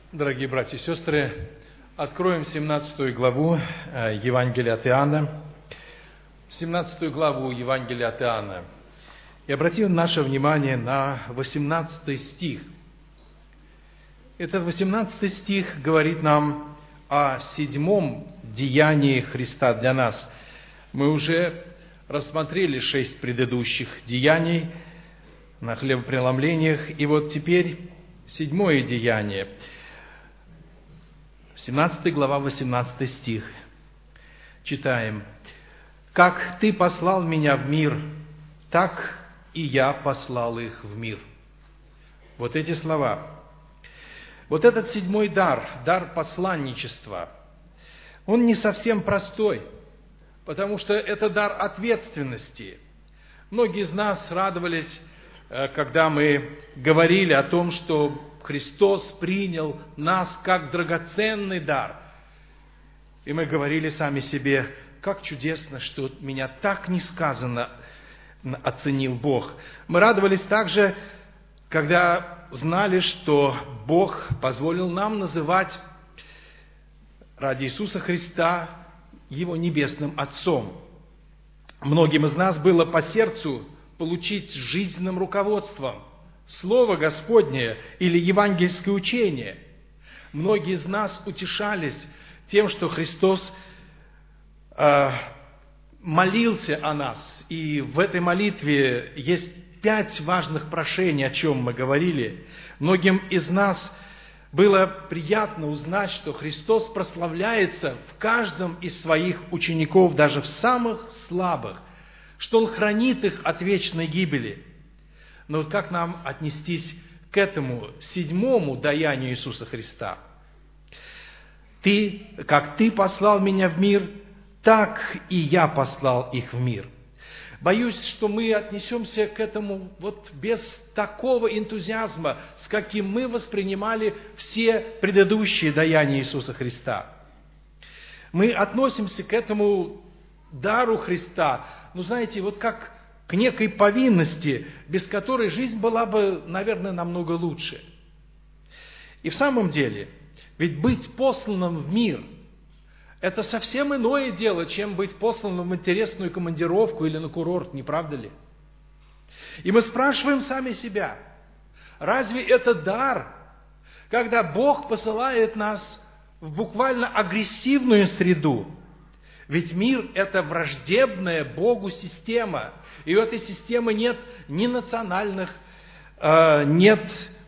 Дорогие братья и сестры, откроем 17 главу Евангелия от Иоанна. 17 главу Евангелия от Иоанна. И обратим наше внимание на 18 стих. Этот 18 стих говорит нам о 7 деянии Христа для нас. Мы уже рассмотрели 6 предыдущих деяний на хлебопреломлениях, и вот теперь 7 деяние. 17 глава, 18 стих. Читаем. «Как Ты послал меня в мир, так и я послал их в мир». Вот эти слова. Вот этот 7 дар, дар посланничества, он не совсем простой, потому что это дар ответственности. Многие из нас радовались, когда мы говорили о том, что Христос принял нас как драгоценный дар. И мы говорили сами себе, как чудесно, что меня так несказанно оценил Бог. Мы радовались также, когда знали, что Бог позволил нам называть ради Иисуса Христа Его Небесным Отцом. Многим из нас было по сердцу получить жизненным руководством Слово Господне или евангельское учение. Многие из нас утешались тем, что Христос молился о нас. И в этой молитве есть 5 важных прошений, о чем мы говорили. Многим из нас было приятно узнать, что Христос прославляется в каждом из своих учеников, даже в самых слабых, что Он хранит их от вечной гибели. Но вот как нам отнестись к этому 7 даянию Иисуса Христа? Как Ты послал меня в мир, так и я послал их в мир. Боюсь, что мы отнесемся к этому вот без такого энтузиазма, с каким мы воспринимали все предыдущие даяния Иисуса Христа. Мы относимся к этому дару Христа, знаете, вот как к некой повинности, без которой жизнь была бы, наверное, намного лучше. И в самом деле, ведь быть посланным в мир – это совсем иное дело, чем быть посланным в интересную командировку или на курорт, не правда ли? И мы спрашиваем сами себя, разве это дар, когда Бог посылает нас в буквально агрессивную среду? Ведь мир – это враждебная Богу система, и у этой системы нет ни национальных, нет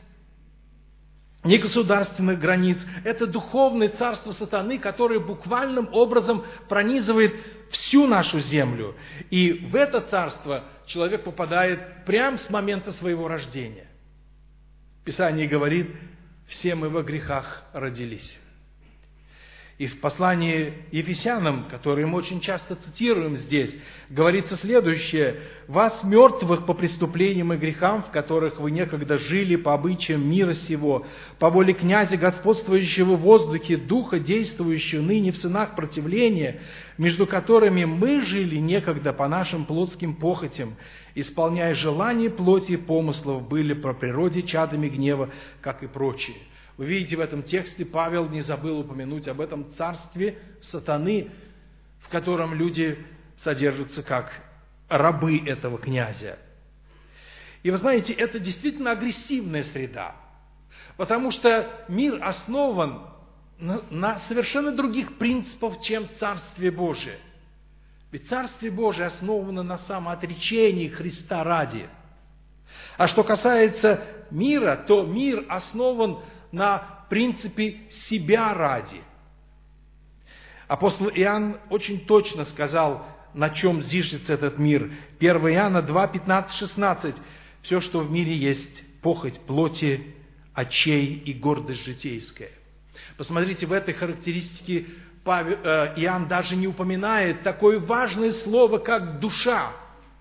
ни государственных границ. Это духовное царство сатаны, которое буквальным образом пронизывает всю нашу землю. И в это царство человек попадает прямо с момента своего рождения. Писание говорит, все мы во грехах родились. И в послании Ефесянам, которое мы очень часто цитируем здесь, говорится следующее. «Вас, мертвых по преступлениям и грехам, в которых вы некогда жили по обычаям мира сего, по воле князя, господствующего в воздухе, духа, действующего ныне в сынах противления, между которыми мы жили некогда по нашим плотским похотям, исполняя желания плоти и помыслов, были по природе чадами гнева, как и прочие». Вы видите, в этом тексте Павел не забыл упомянуть об этом царстве сатаны, в котором люди содержатся как рабы этого князя. И вы знаете, это действительно агрессивная среда, потому что мир основан на совершенно других принципах, чем Царствие Божие. Ведь Царствие Божие основано на самоотречении Христа ради. А что касается мира, то мир основан на принципе себя ради. Апостол Иоанн очень точно сказал, на чем зиждется этот мир. 1 Иоанна 2, 15, 16. Все, что в мире есть, похоть плоти, очей и гордость житейская. Посмотрите, в этой характеристике Иоанн даже не упоминает такое важное слово, как душа.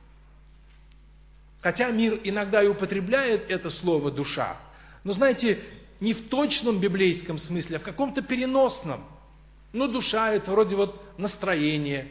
Хотя мир иногда и употребляет это слово душа, но знаете, не в точном библейском смысле, а в каком-то переносном. Душа – это вроде настроение,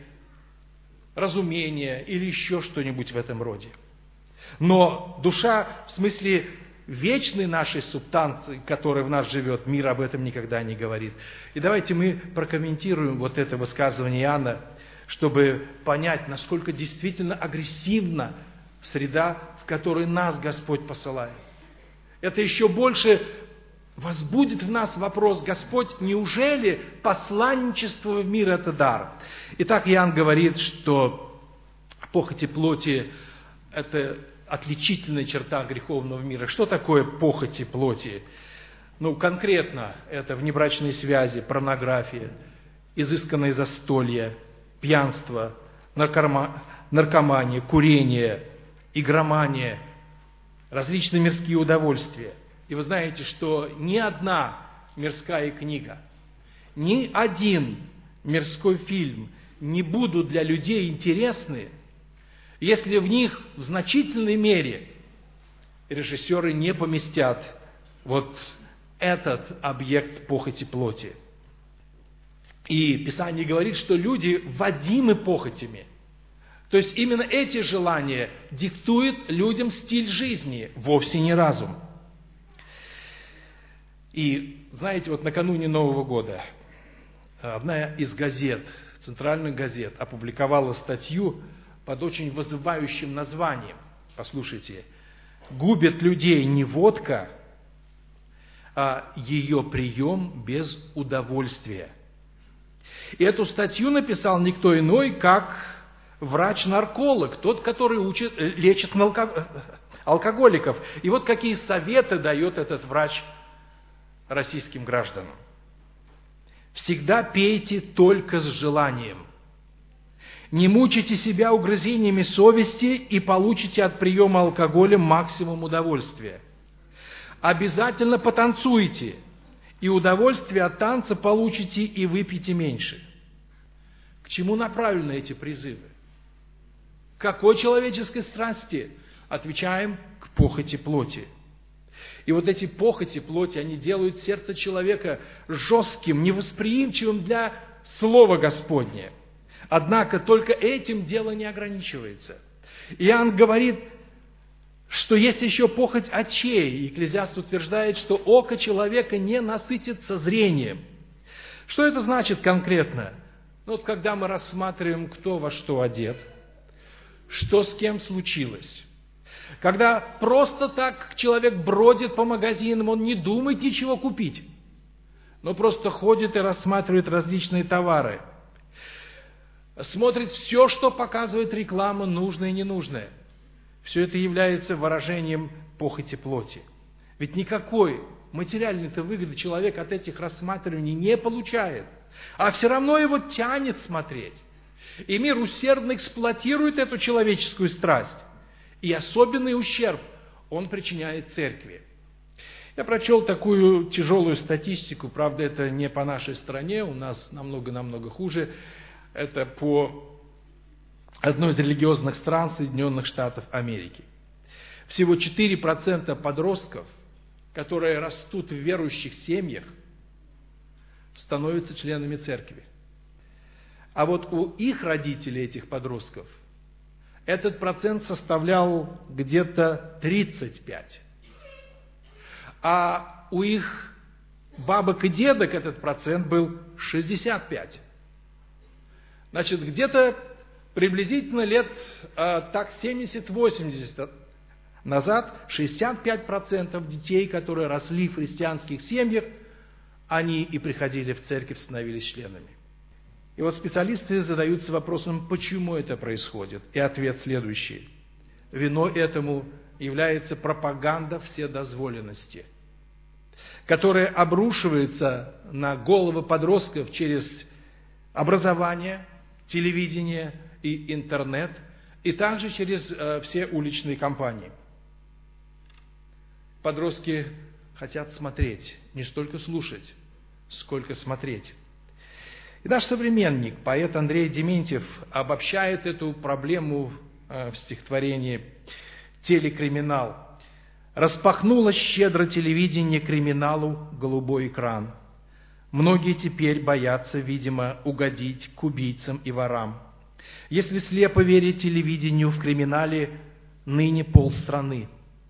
разумение или еще что-нибудь в этом роде. Но душа в смысле вечной нашей субстанции, которая в нас живет, мир об этом никогда не говорит. И давайте мы прокомментируем вот это высказывание Иоанна, чтобы понять, насколько действительно агрессивна среда, в которой нас Господь посылает. Это еще больше возбудит в нас вопрос: Господь, неужели посланничество в мир – это дар? Итак, Иоанн говорит, что похоти плоти – это отличительная черта греховного мира. Что такое похоти плоти? Конкретно это внебрачные связи, порнография, изысканное застолье, пьянство, наркомания, курение, игромания, различные мирские удовольствия. И вы знаете, что ни одна мирская книга, ни один мирской фильм не будут для людей интересны, если в них в значительной мере режиссеры не поместят вот этот объект похоти плоти. И Писание говорит, что люди водимы похотями. То есть именно эти желания диктуют людям стиль жизни, вовсе не разум. И знаете, вот накануне Нового года одна из газет, центральных газет, опубликовала статью под очень вызывающим названием. Послушайте: «Губит людей не водка, а ее прием без удовольствия». И эту статью написал никто иной, как врач-нарколог, тот, который лечит алкоголиков. И вот какие советы дает этот врач российским гражданам. Всегда пейте только с желанием. Не мучайте себя угрызениями совести и получите от приема алкоголя максимум удовольствия. Обязательно потанцуйте, и удовольствие от танца получите и выпьете меньше. К чему направлены эти призывы? К какой человеческой страсти? Отвечаем: к похоти плоти. И вот эти похоти плоти, они делают сердце человека жестким, невосприимчивым для Слова Господня. Однако только этим дело не ограничивается. Иоанн говорит, что есть еще похоть очей. Екклезиаст утверждает, что око человека не насытится зрением. Что это значит конкретно? Вот когда мы рассматриваем, кто во что одет, что с кем случилось. Когда просто так человек бродит по магазинам, он не думает ничего купить, но просто ходит и рассматривает различные товары. Смотрит все, что показывает реклама, нужное и ненужное. Все это является выражением похоти плоти. Ведь никакой материальной-то выгоды человек от этих рассматриваний не получает, а все равно его тянет смотреть. И мир усердно эксплуатирует эту человеческую страсть. И особенный ущерб он причиняет церкви. Я прочел такую тяжелую статистику, правда, это не по нашей стране, у нас намного-намного хуже. Это по одной из религиозных стран Соединенных Штатов Америки. Всего 4% подростков, которые растут в верующих семьях, становятся членами церкви. А вот у их родителей, этих подростков, этот процент составлял где-то 35. А у их бабок и дедок этот процент был 65. Значит, где-то приблизительно лет 70-80 назад 65% детей, которые росли в христианских семьях, они и приходили в церковь, становились членами. И вот специалисты задаются вопросом, почему это происходит. И ответ следующий. Виной этому является пропаганда вседозволенности, которая обрушивается на головы подростков через образование, телевидение и интернет, и также через все уличные кампании. Подростки хотят смотреть, не столько слушать, сколько смотреть. И наш современник, поэт Андрей Дементьев, обобщает эту проблему в стихотворении «Телекриминал». «Распахнуло щедро телевидение криминалу голубой экран. Многие теперь боятся, видимо, угодить к убийцам и ворам. Если слепо верить телевидению, в криминале ныне полстраны.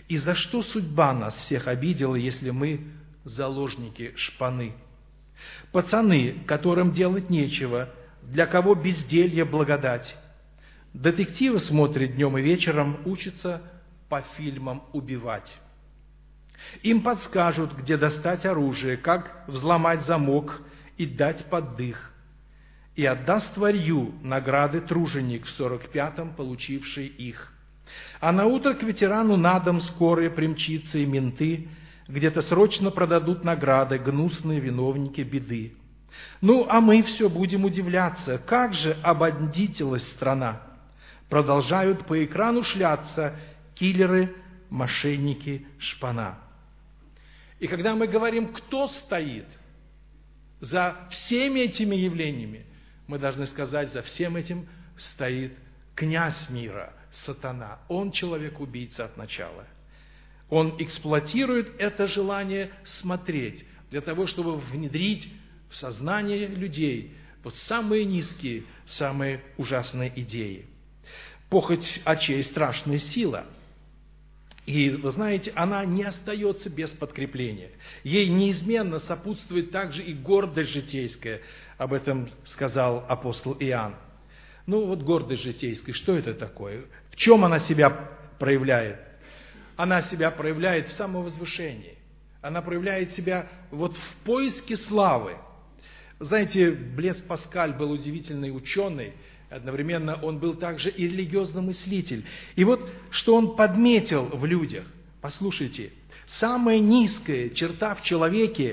И за что судьба нас всех обидела, если мы заложники шпаны? Пацаны, которым делать нечего, для кого безделье благодать. Детективы смотрят днем и вечером, учатся по фильмам убивать. Им подскажут, где достать оружие, как взломать замок и дать поддых. И отдаст варью награды труженик в 45-м, получивший их. А наутро к ветерану на дом скорые примчится, и менты где-то срочно продадут награды, гнусные виновники беды. Ну, а мы все будем удивляться, как же обандитилась страна. Продолжают по экрану шляться киллеры, мошенники, шпана. И когда мы говорим, кто стоит за всеми этими явлениями, мы должны сказать, за всем этим стоит князь мира, сатана. Он человек-убийца от начала. Он эксплуатирует это желание смотреть, для того, чтобы внедрить в сознание людей вот самые низкие, самые ужасные идеи. Похоть очей – страшная сила. И, вы знаете, она не остается без подкрепления. Ей неизменно сопутствует также и гордость житейская. Об этом сказал апостол Иоанн. Ну вот гордость житейская, что это такое? В чем она себя проявляет? Она себя проявляет в самовозвышении. Она проявляет себя вот в поиске славы. Знаете, Блес Паскаль был удивительный ученый, одновременно он был также и религиозный мыслитель. И вот что он подметил в людях. Послушайте, самая низкая черта в человеке,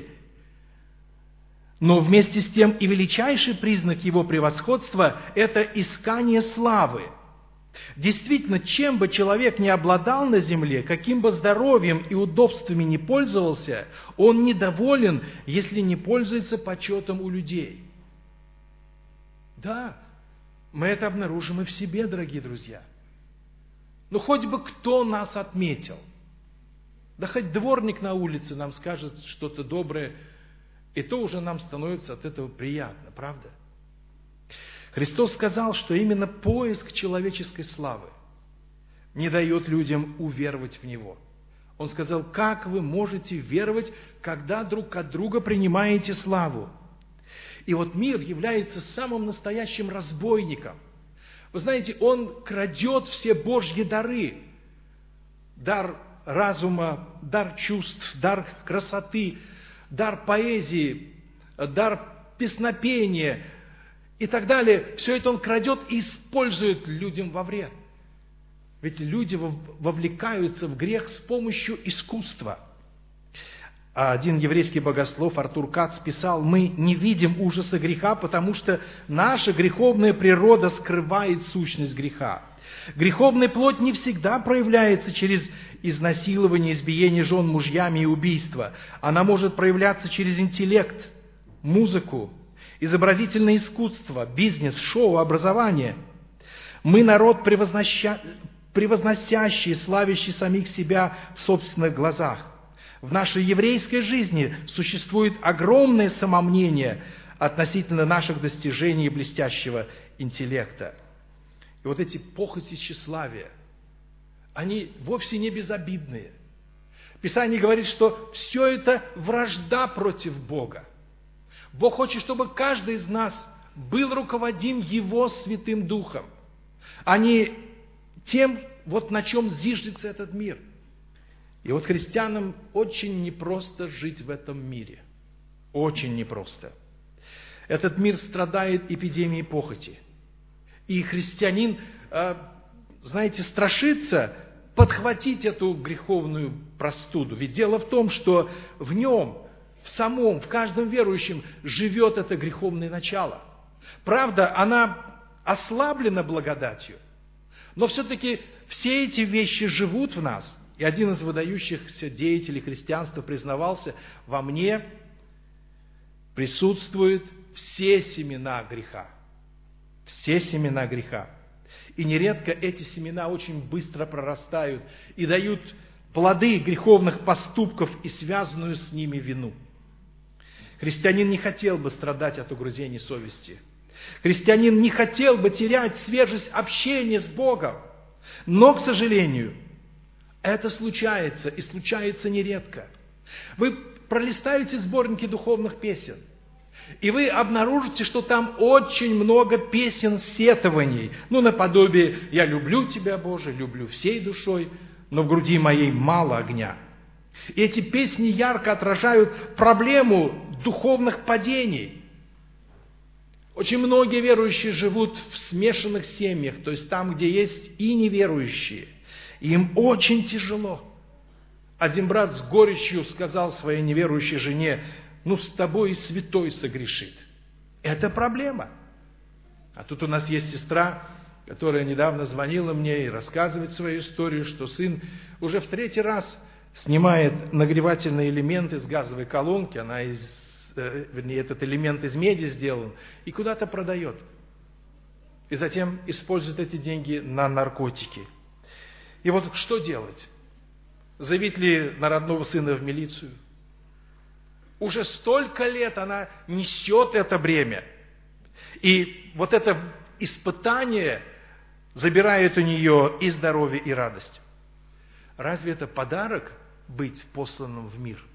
но вместе с тем и величайший признак его превосходства – это искание славы. Действительно, чем бы человек ни обладал на земле, каким бы здоровьем и удобствами ни пользовался, он недоволен, если не пользуется почетом у людей. Да, мы это обнаружим и в себе, дорогие друзья. Ну, хоть бы кто нас отметил. Да хоть дворник на улице нам скажет что-то доброе, и то уже нам становится от этого приятно, правда? Христос сказал, что именно поиск человеческой славы не дает людям уверовать в Него. Он сказал, как вы можете веровать, когда друг от друга принимаете славу? И вот мир является самым настоящим разбойником. Вы знаете, он крадет все Божьи дары. Дар разума, дар чувств, дар красоты, дар поэзии, дар песнопения и так далее. Все это он крадет и использует людям во вред. Ведь люди вовлекаются в грех с помощью искусства. Один еврейский богослов Артур Кац писал, мы не видим ужаса греха, потому что наша греховная природа скрывает сущность греха. Греховная плоть не всегда проявляется через изнасилование, избиение жен мужьями и убийство. Она может проявляться через интеллект, музыку, изобразительное искусство, бизнес, шоу, образование. Мы народ, превозносящий, славящий самих себя в собственных глазах. В нашей еврейской жизни существует огромное самомнение относительно наших достижений и блестящего интеллекта. И вот эти похоти тщеславия, они вовсе не безобидные. Писание говорит, что все это вражда против Бога. Бог хочет, чтобы каждый из нас был руководим Его Святым Духом, а не тем, вот на чем зиждется этот мир. И вот христианам очень непросто жить в этом мире. Очень непросто. Этот мир страдает эпидемией похоти. И христианин, знаете, страшится подхватить эту греховную простуду. Ведь дело в том, что в нем, в самом, в каждом верующем живет это греховное начало. Правда, она ослаблена благодатью, но все-таки все эти вещи живут в нас. И один из выдающихся деятелей христианства признавался, во мне присутствуют все семена греха. Все семена греха. И нередко эти семена очень быстро прорастают и дают плоды греховных поступков и связанную с ними вину. Христианин не хотел бы страдать от угрызений совести. Христианин не хотел бы терять свежесть общения с Богом. Но, к сожалению, Это случается, и случается нередко. Вы пролистаете сборники духовных песен, и вы обнаружите, что там очень много песен сетований. Наподобие «Я люблю Тебя, Боже, люблю всей душой, но в груди моей мало огня». И эти песни ярко отражают проблему духовных падений. Очень многие верующие живут в смешанных семьях, то есть там, где есть и неверующие. И им очень тяжело. Один брат с горечью сказал своей неверующей жене: с тобой и святой согрешит. Это проблема. А тут у нас есть сестра, которая недавно звонила мне и рассказывает свою историю, что сын уже в 3-й раз снимает нагревательный элемент из газовой колонки, этот элемент из меди сделан, и куда-то продает. И затем использует эти деньги на наркотики. И вот что делать? Заявить ли на родного сына в милицию? Уже столько лет она несет это бремя. И вот это испытание забирает у нее и здоровье, и радость. Разве это подарок быть посланным в мир?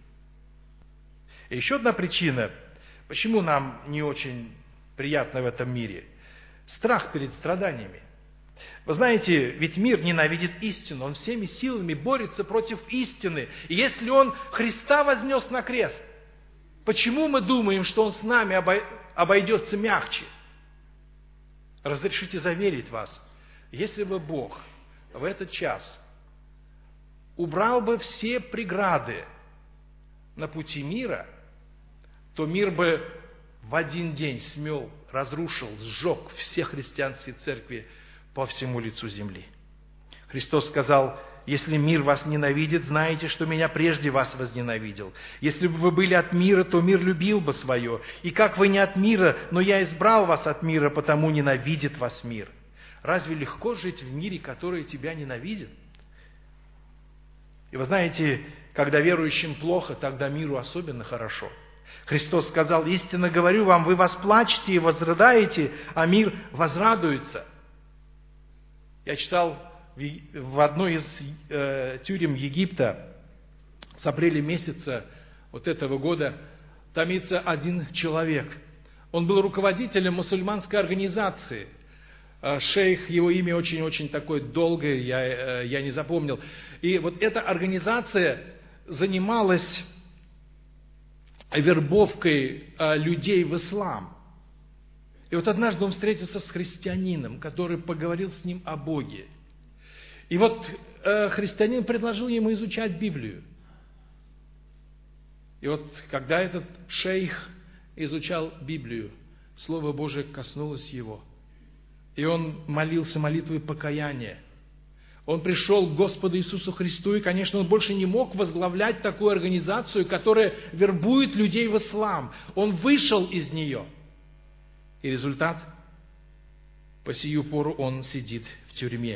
И еще одна причина, почему нам не очень приятно в этом мире. Страх перед страданиями. Вы знаете, ведь мир ненавидит истину, он всеми силами борется против истины. И если он Христа вознес на крест, почему мы думаем, что он с нами обойдется мягче? Разрешите заверить вас, если бы Бог в этот час убрал бы все преграды на пути мира, то мир бы в один день смел, разрушил, сжег все христианские церкви по всему лицу земли. Христос сказал: если мир вас ненавидит, знаете, что меня прежде вас возненавидел. Если бы вы были от мира, то мир любил бы свое. И как вы не от мира, но я избрал вас от мира, потому ненавидит вас мир. Разве легко жить в мире, который тебя ненавидит? И вы знаете, когда верующим плохо, тогда миру особенно хорошо. Христос сказал: истинно говорю вам, вы восплачете и возрыдаете, а мир возрадуется. Я читал в одной из тюрем Египта с апреля месяца вот этого года томится один человек. Он был руководителем мусульманской организации. Шейх, его имя очень-очень такое долгое, я не запомнил. И вот эта организация занималась вербовкой людей в ислам. И вот однажды он встретился с христианином, который поговорил с ним о Боге. И вот христианин предложил ему изучать Библию. И вот когда этот шейх изучал Библию, Слово Божие коснулось его. И он молился молитвой покаяния. Он пришел к Господу Иисусу Христу, и, конечно, он больше не мог возглавлять такую организацию, которая вербует людей в ислам. Он вышел из нее. И результат? По сию пору он сидит в тюрьме.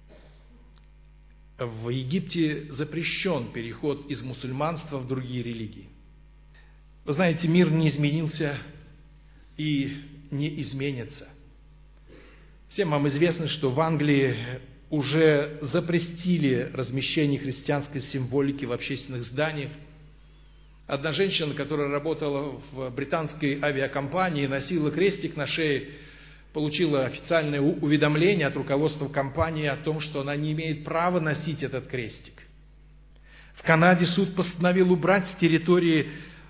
В Египте запрещен переход из мусульманства в другие религии. Вы знаете, мир не изменился и не изменится. Всем вам известно, что в Англии уже запретили размещение христианской символики в общественных зданиях. Одна женщина, которая работала в британской авиакомпании, носила крестик на шее, получила официальное уведомление от руководства компании о том, что она не имеет права носить этот крестик. В Канаде суд постановил убрать с территории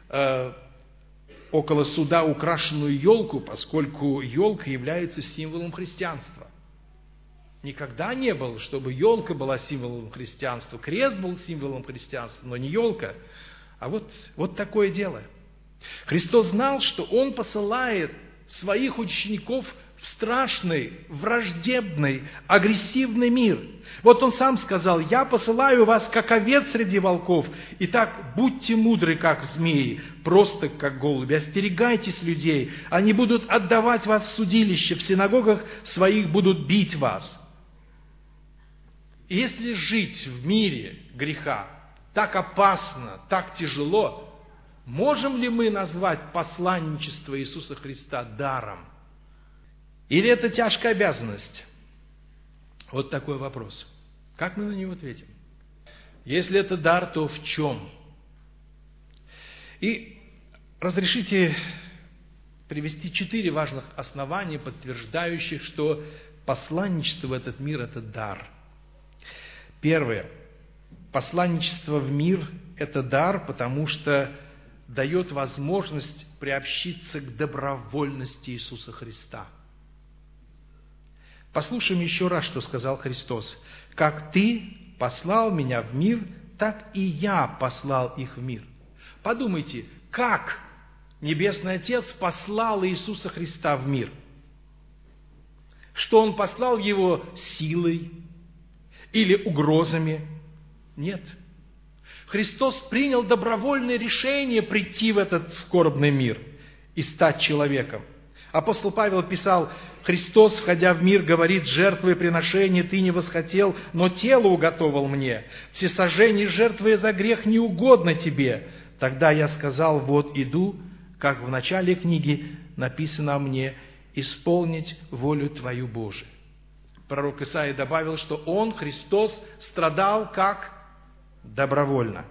около суда украшенную елку, поскольку елка является символом христианства. Никогда не было, чтобы елка была символом христианства, крест был символом христианства, но не елка. А вот такое дело. Христос знал, что Он посылает своих учеников в страшный, враждебный, агрессивный мир. Вот Он сам сказал: «Я посылаю вас, как овец среди волков. Итак, будьте мудры, как змеи, просто как голуби. Остерегайтесь людей. Они будут отдавать вас в судилище, в синагогах своих будут бить вас». И если жить в мире греха так опасно, так тяжело, можем ли мы назвать посланничество Иисуса Христа даром? Или это тяжкая обязанность? Вот такой вопрос. Как мы на него ответим? Если это дар, то в чем? И разрешите привести 4 важных основания, подтверждающих, что посланничество в этот мир – это дар. Первое. Посланничество в мир – это дар, потому что дает возможность приобщиться к добровольности Иисуса Христа. Послушаем еще раз, что сказал Христос. «Как Ты послал Меня в мир, так и Я послал их в мир». Подумайте, как Небесный Отец послал Иисуса Христа в мир? Что Он послал Его силой или угрозами? Нет. Христос принял добровольное решение прийти в этот скорбный мир и стать человеком. Апостол Павел писал: «Христос, входя в мир, говорит: жертвы и приношения ты не восхотел, но тело уготовал мне. Всесожжение жертвы за грех не угодно тебе. Тогда я сказал: вот иду, как в начале книги написано о мне, исполнить волю Твою, Божию». Пророк Исаия добавил, что Он, Христос, страдал как добровольно.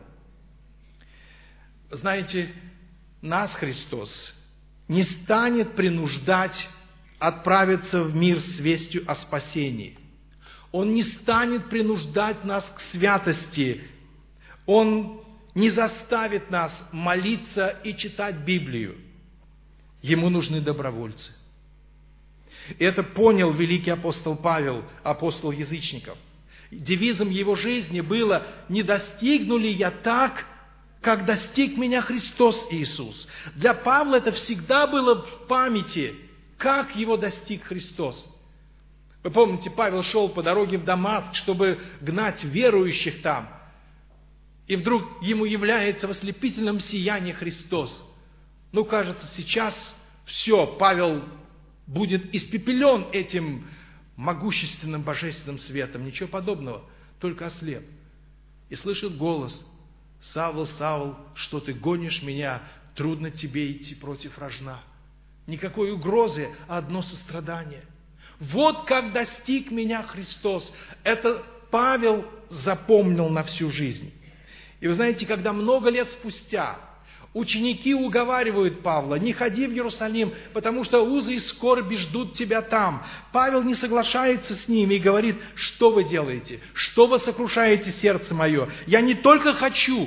Знаете, нас Христос не станет принуждать отправиться в мир с вестью о спасении. Он не станет принуждать нас к святости. Он не заставит нас молиться и читать Библию. Ему нужны добровольцы. И это понял великий апостол Павел, апостол язычников. Девизом его жизни было: «Не достигну ли я так, как достиг меня Христос Иисус». Для Павла это всегда было в памяти, как его достиг Христос. Вы помните, Павел шел по дороге в Дамаск, чтобы гнать верующих там. И вдруг ему является в ослепительном сиянии Христос. Кажется, сейчас все, Павел будет испепелен этим могущественным божественным светом. Ничего подобного, только ослеп. И слышит голос: «Савл, Савл, что ты гонишь меня? Трудно тебе идти против рожна». Никакой угрозы, а одно сострадание. Вот как достиг меня Христос. Это Павел запомнил на всю жизнь. И вы знаете, когда много лет спустя ученики уговаривают Павла: не ходи в Иерусалим, потому что узы и скорби ждут тебя там. Павел не соглашается с ними и говорит: что вы делаете? Что вы сокрушаете сердце мое? Я не только хочу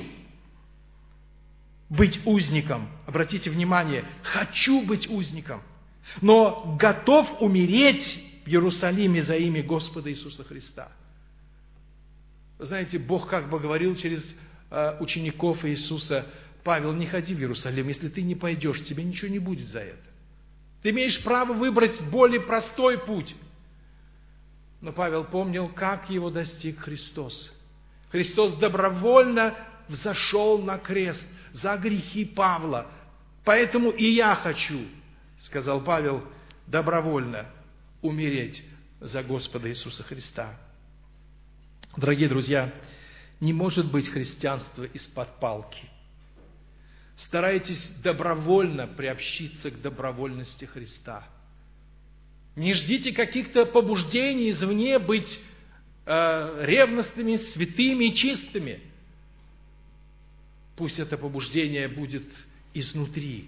быть узником, обратите внимание, хочу быть узником, но готов умереть в Иерусалиме за имя Господа Иисуса Христа. Вы знаете, Бог как бы говорил через учеников Иисуса: Павел, не ходи в Иерусалим, если ты не пойдешь, тебе ничего не будет за это. Ты имеешь право выбрать более простой путь. Но Павел помнил, как его достиг Христос. Христос добровольно взошел на крест за грехи Павла. Поэтому и я хочу, сказал Павел, добровольно умереть за Господа Иисуса Христа. Дорогие друзья, не может быть христианство из-под палки. Старайтесь добровольно приобщиться к добровольности Христа. Не ждите каких-то побуждений извне быть ревностными, святыми и чистыми. Пусть это побуждение будет изнутри.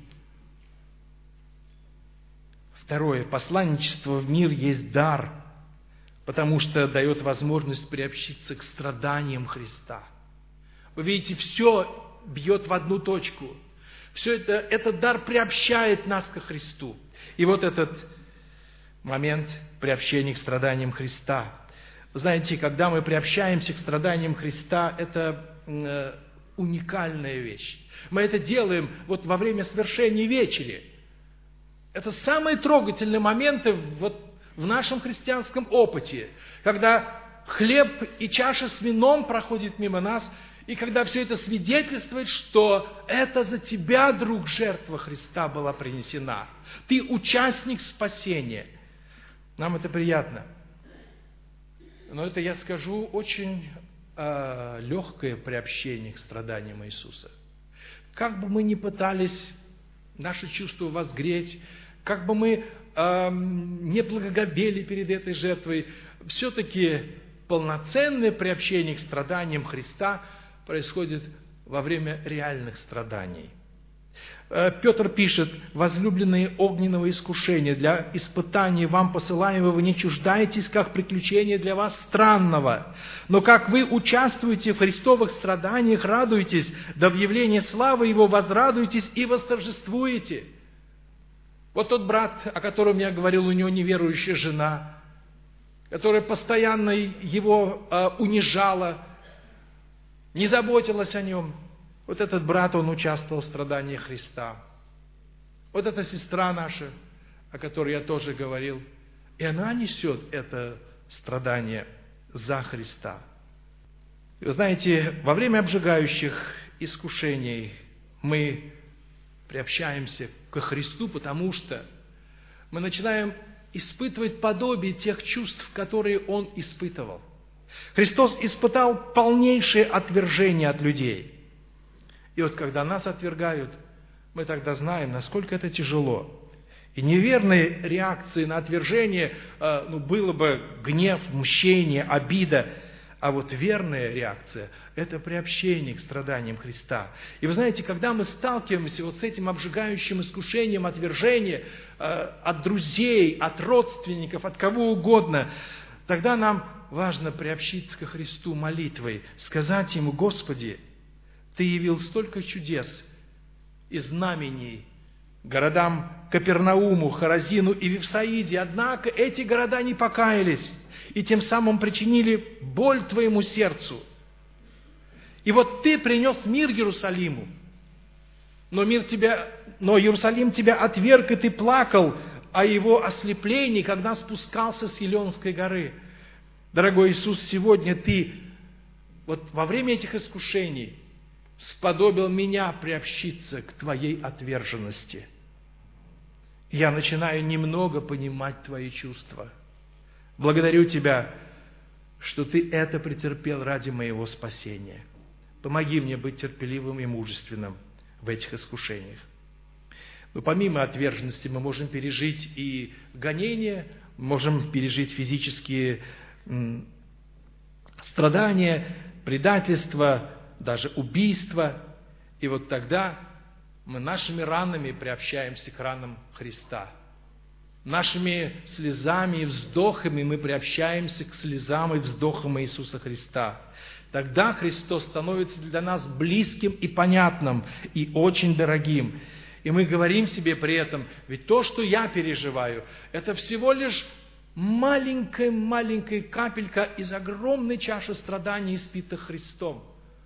Второе. Посланничество в мир есть дар, потому что дает возможность приобщиться к страданиям Христа. Вы видите, все бьет в одну точку. Все это, этот дар приобщает нас ко Христу. И вот этот момент приобщения к страданиям Христа. Знаете, когда мы приобщаемся к страданиям Христа, это уникальная вещь. Мы это делаем вот во время свершения вечери. Это самые трогательные моменты в нашем христианском опыте, когда хлеб и чаша с вином проходят мимо нас, и когда все это свидетельствует, что это за тебя, друг, жертва Христа была принесена. Ты участник спасения. Нам это приятно. Но это, я скажу, очень легкое приобщение к страданиям Иисуса. Как бы мы ни пытались наши чувства возгреть, как бы мы не благоговели перед этой жертвой, все-таки полноценное приобщение к страданиям Христа происходит во время реальных страданий. Петр пишет: «Возлюбленные, огненного искушения для испытаний вам посылаемого не чуждайтесь, как приключения для вас странного. Но как вы участвуете в Христовых страданиях, радуйтесь, да в явлении славы Его возрадуйтесь и восторжествуете». Вот тот брат, о котором я говорил, у него неверующая жена, которая постоянно его унижала, не заботилась о нем. Вот этот брат, он участвовал в страданиях Христа. Вот эта сестра наша, о которой я тоже говорил, и она несет это страдание за Христа. И вы знаете, во время обжигающих искушений мы приобщаемся ко Христу, потому что мы начинаем испытывать подобие тех чувств, которые Он испытывал. Христос испытал полнейшее отвержение от людей. И вот когда нас отвергают, мы тогда знаем, насколько это тяжело. И неверной реакцией на отвержение было бы гнев, мщение, обида. А вот верная реакция – это приобщение к страданиям Христа. И вы знаете, когда мы сталкиваемся вот с этим обжигающим искушением отвержения от друзей, от родственников, от кого угодно, тогда нам важно приобщиться ко Христу молитвой, сказать Ему: «Господи, Ты явил столько чудес и знамений городам Капернауму, Хоразину и Вифсаиде, однако эти города не покаялись и тем самым причинили боль Твоему сердцу. И вот Ты принес мир Иерусалиму, но Иерусалим Тебя отверг, и Ты плакал о его ослеплении, когда спускался с Елеонской горы». Дорогой Иисус, сегодня Ты вот во время этих искушений сподобил меня приобщиться к Твоей отверженности. Я начинаю немного понимать Твои чувства. Благодарю Тебя, что Ты это претерпел ради моего спасения. Помоги мне быть терпеливым и мужественным в этих искушениях. Но помимо отверженности мы можем пережить и гонения, можем пережить физические страдания, предательство, даже убийство. И вот тогда мы нашими ранами приобщаемся к ранам Христа. Нашими слезами и вздохами мы приобщаемся к слезам и вздохам Иисуса Христа. Тогда Христос становится для нас близким и понятным, и очень дорогим. И мы говорим себе при этом: ведь то, что я переживаю, это всего лишь маленькая капелька из огромной чаши страданий, испитых Христом.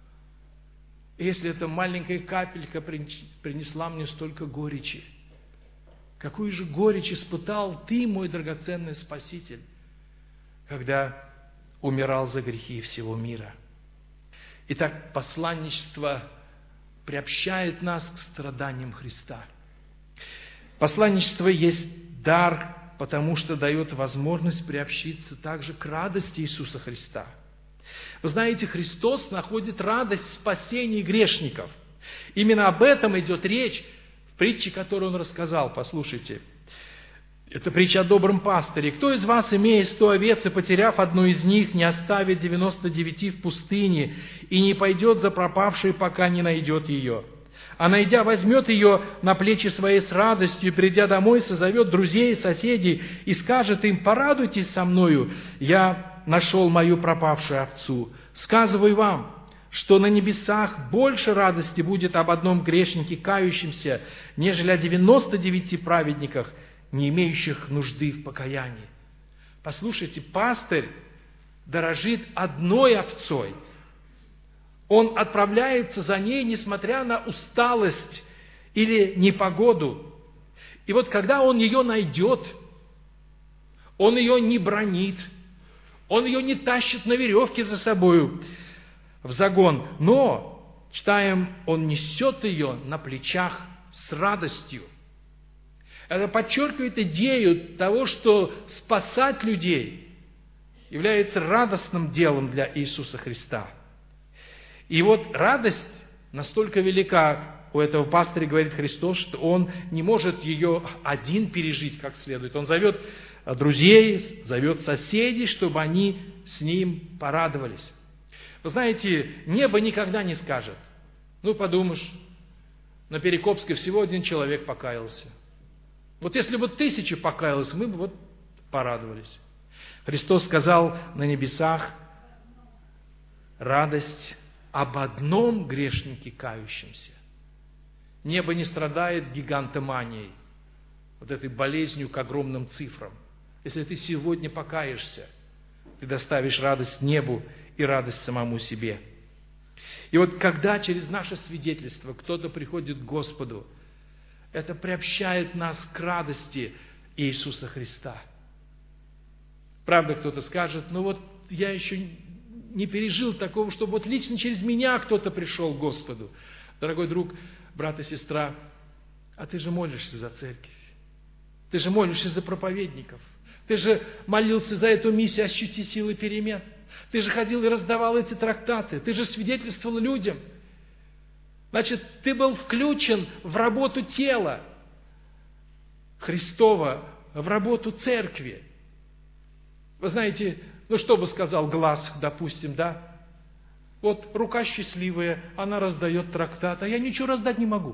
И если эта маленькая капелька принесла мне столько горечи, какую же горечь испытал Ты, мой драгоценный Спаситель, когда умирал за грехи всего мира. Итак, посланничество приобщает нас к страданиям Христа. Посланничество есть дар, потому что дает возможность приобщиться также к радости Иисуса Христа. Вы знаете, Христос находит радость в спасении грешников. Именно об этом идет речь в притче, которую Он рассказал. Послушайте. Это притча о добром пастыре. «Кто из вас, имея 100 овец и потеряв одну из них, не оставит 99 в пустыне и не пойдет за пропавшей, пока не найдет ее? А найдя, возьмет ее на плечи свои с радостью, и, придя домой, созовет друзей и соседей и скажет им: порадуйтесь со мною, я нашел мою пропавшую овцу. Сказываю вам, что на небесах больше радости будет об одном грешнике, кающемся, нежели о 99 праведниках, не имеющих нужды в покаянии». Послушайте, пастырь дорожит одной овцой. Он отправляется за ней, несмотря на усталость или непогоду. И вот когда он ее найдет, он ее не бранит, он ее не тащит на веревке за собою в загон, но, читаем, он несет ее на плечах с радостью. Это подчеркивает идею того, что спасать людей является радостным делом для Иисуса Христа. И вот радость настолько велика у этого пастыря, говорит Христос, что он не может ее один пережить как следует. Он зовет друзей, зовет соседей, чтобы они с Ним порадовались. Вы знаете, небо никогда не скажет: ну, подумаешь, на Перекопской всего 1 человек покаялся. Вот если бы 1000 покаялось, мы бы вот порадовались. Христос сказал на небесах: радость об одном грешнике кающемся. Небо не страдает гигантоманией, вот этой болезнью к огромным цифрам. Если ты сегодня покаешься, ты доставишь радость небу и радость самому себе. И вот когда через наше свидетельство кто-то приходит к Господу, это приобщает нас к радости Иисуса Христа. Правда, кто-то скажет: ну вот я еще не пережил такого, чтобы вот лично через меня кто-то пришел к Господу. Дорогой друг, брат и сестра, а ты же молишься за церковь. Ты же молишься за проповедников. Ты же молился за эту миссию «Ощути силы перемен». Ты же ходил и раздавал эти трактаты. Ты же свидетельствовал людям. Значит, ты был включен в работу тела Христова, в работу церкви. Вы знаете, ну что бы сказал глаз, допустим, да? Вот рука счастливая, она раздает трактат, а я ничего раздать не могу.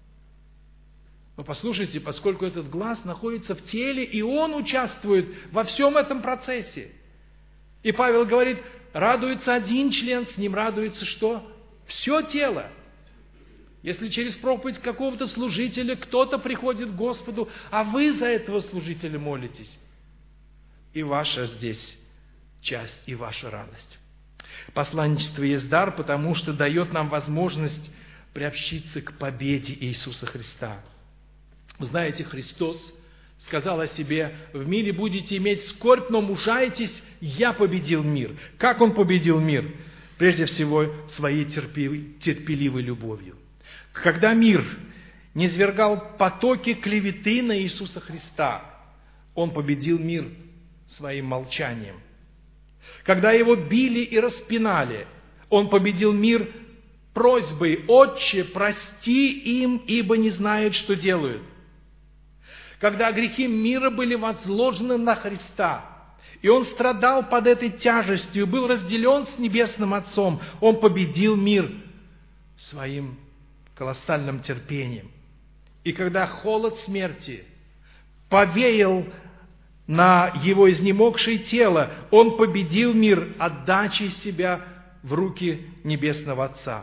Но послушайте, поскольку этот глаз находится в теле, и он участвует во всем этом процессе. И Павел говорит: радуется 1 член, с ним радуется что? Все тело. Если через проповедь какого-то служителя кто-то приходит к Господу, а вы за этого служителя молитесь, и ваша здесь часть, и ваша радость. Посланничество есть дар, потому что дает нам возможность приобщиться к победе Иисуса Христа. Вы знаете, Христос сказал о себе: в мире будете иметь скорбь, но мужайтесь, я победил мир. Как Он победил мир? Прежде всего, своей терпеливой любовью. Когда мир низвергал потоки клеветы на Иисуса Христа, Он победил мир своим молчанием. Когда Его били и распинали, Он победил мир просьбой: «Отче, прости им, ибо не знают, что делают». Когда грехи мира были возложены на Христа, и Он страдал под этой тяжестью, был разделен с Небесным Отцом, Он победил мир своим колоссальным терпением. И когда холод смерти повеял на Его изнемогшее тело, Он победил мир отдачей себя в руки Небесного Отца.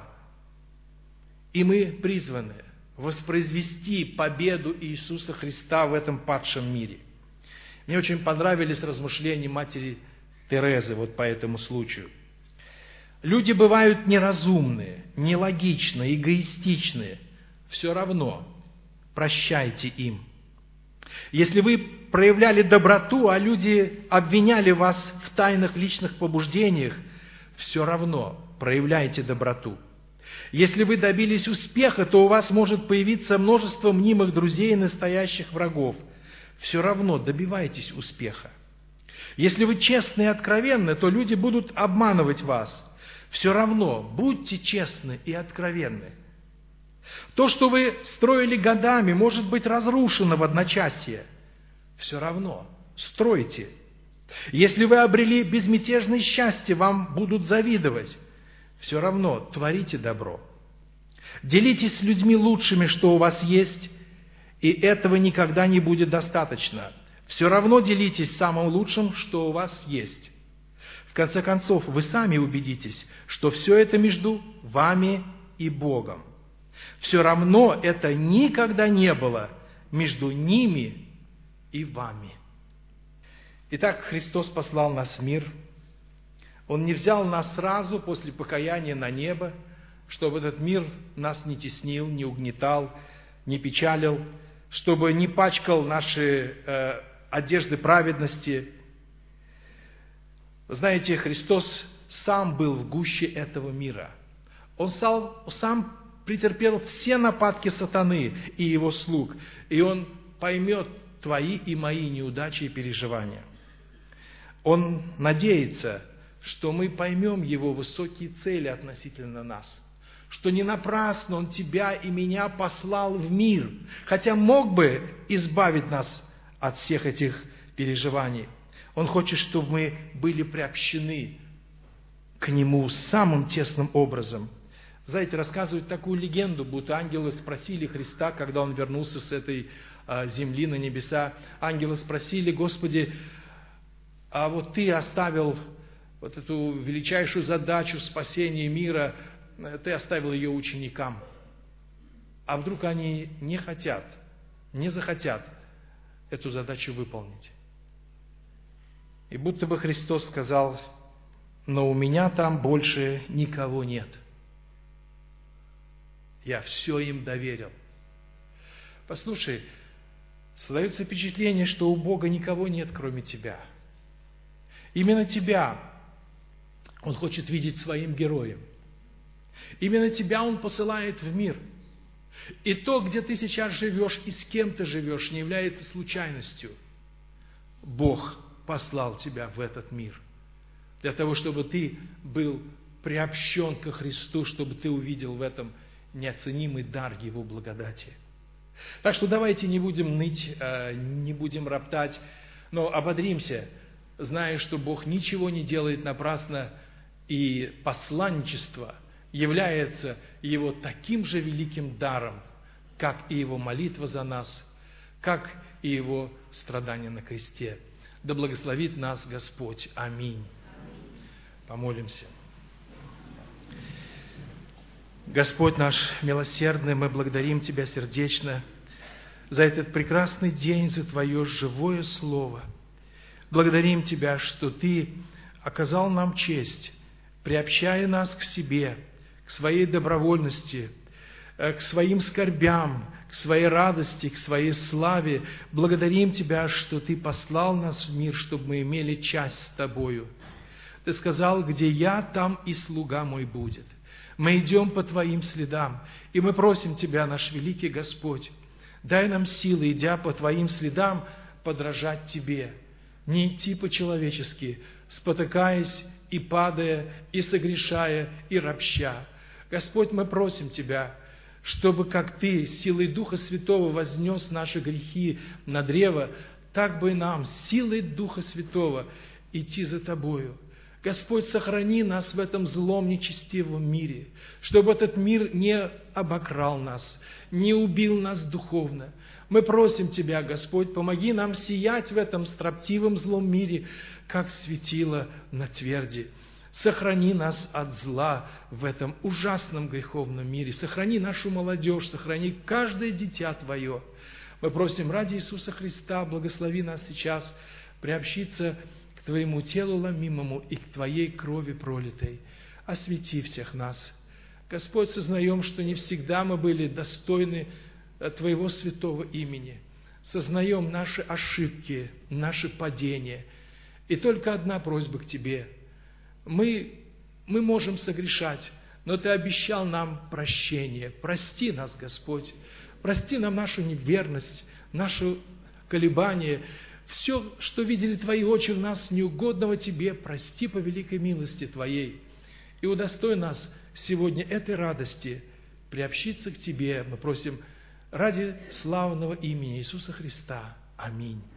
И мы призваны воспроизвести победу Иисуса Христа в этом падшем мире. Мне очень понравились размышления матери Терезы вот по этому случаю. Люди бывают неразумные, нелогичные, эгоистичные. Все равно прощайте им. Если вы проявляли доброту, а люди обвиняли вас в тайных личных побуждениях, все равно проявляйте доброту. Если вы добились успеха, то у вас может появиться множество мнимых друзей и настоящих врагов. Все равно добивайтесь успеха. Если вы честны и откровенны, то люди будут обманывать вас. Все равно будьте честны и откровенны. То, что вы строили годами, может быть разрушено в одночасье. Все равно стройте. Если вы обрели безмятежное счастье, вам будут завидовать. Все равно творите добро. Делитесь с людьми лучшими, что у вас есть, и этого никогда не будет достаточно. Все равно делитесь самым лучшим, что у вас есть. В конце концов, вы сами убедитесь, что все это между вами и Богом. Все равно это никогда не было между ними и вами. Итак, Христос послал нас в мир. Он не взял нас сразу после покаяния на небо, чтобы этот мир нас не теснил, не угнетал, не печалил, чтобы не пачкал наши одежды праведности. Знаете, Христос сам был в гуще этого мира. Он сам претерпел все нападки сатаны и его слуг, и Он поймет твои и мои неудачи и переживания. Он надеется, что мы поймем Его высокие цели относительно нас, что не напрасно Он тебя и меня послал в мир, хотя мог бы избавить нас от всех этих переживаний. Он хочет, чтобы мы были приобщены к Нему самым тесным образом. Знаете, рассказывают такую легенду, будто ангелы спросили Христа, когда Он вернулся с этой земли на небеса. Ангелы спросили: Господи, а вот Ты оставил вот эту величайшую задачу спасения мира, Ты оставил ее ученикам. А вдруг они не захотят эту задачу выполнить? И будто бы Христос сказал: но у меня там больше никого нет. Я все им доверил. Послушай, создается впечатление, что у Бога никого нет, кроме тебя. Именно тебя Он хочет видеть своим героем. Именно тебя Он посылает в мир. И то, где ты сейчас живешь и с кем ты живешь, не является случайностью. Бог послал тебя в этот мир для того, чтобы ты был приобщен ко Христу, чтобы ты увидел в этом неоценимый дар Его благодати. Так что давайте не будем ныть, не будем роптать, но ободримся, зная, что Бог ничего не делает напрасно, и посланничество является Его таким же великим даром, как и Его молитва за нас, как и Его страдания на кресте. Да благословит нас Господь. Аминь. Помолимся. Господь наш милосердный, мы благодарим Тебя сердечно за этот прекрасный день, за Твое живое Слово. Благодарим Тебя, что Ты оказал нам честь, приобщая нас к себе, к своей добровольности, к своим скорбям, к своей радости, к своей славе. Благодарим Тебя, что Ты послал нас в мир, чтобы мы имели часть с Тобою. Ты сказал: где я, там и слуга мой будет. Мы идем по Твоим следам, и мы просим Тебя, наш великий Господь, дай нам силы, идя по Твоим следам, подражать Тебе, не идти по-человечески, спотыкаясь и падая, и согрешая, и ропща. Господь, мы просим Тебя, чтобы, как Ты силой Духа Святого вознес наши грехи на древо, так бы и нам силой Духа Святого идти за Тобою. Господь, сохрани нас в этом злом, нечестивом мире, чтобы этот мир не обокрал нас, не убил нас духовно. Мы просим Тебя, Господь, помоги нам сиять в этом строптивом злом мире, как светило на тверди. Сохрани нас от зла в этом ужасном греховном мире. Сохрани нашу молодежь, сохрани каждое дитя Твое. Мы просим ради Иисуса Христа, благослови нас сейчас приобщиться к Твоему телу ломимому и к Твоей крови пролитой. Освети всех нас. Господь, сознаем, что не всегда мы были достойны Твоего святого имени. Сознаем наши ошибки, наши падения. И только одна просьба к Тебе. Мы можем согрешать, но Ты обещал нам прощение. Прости нас, Господь. Прости нам нашу неверность, наше колебание. Все, что видели Твои очи в нас, неугодного Тебе, прости по великой милости Твоей. И удостой нас сегодня этой радости приобщиться к Тебе. Мы просим ради славного имени Иисуса Христа. Аминь.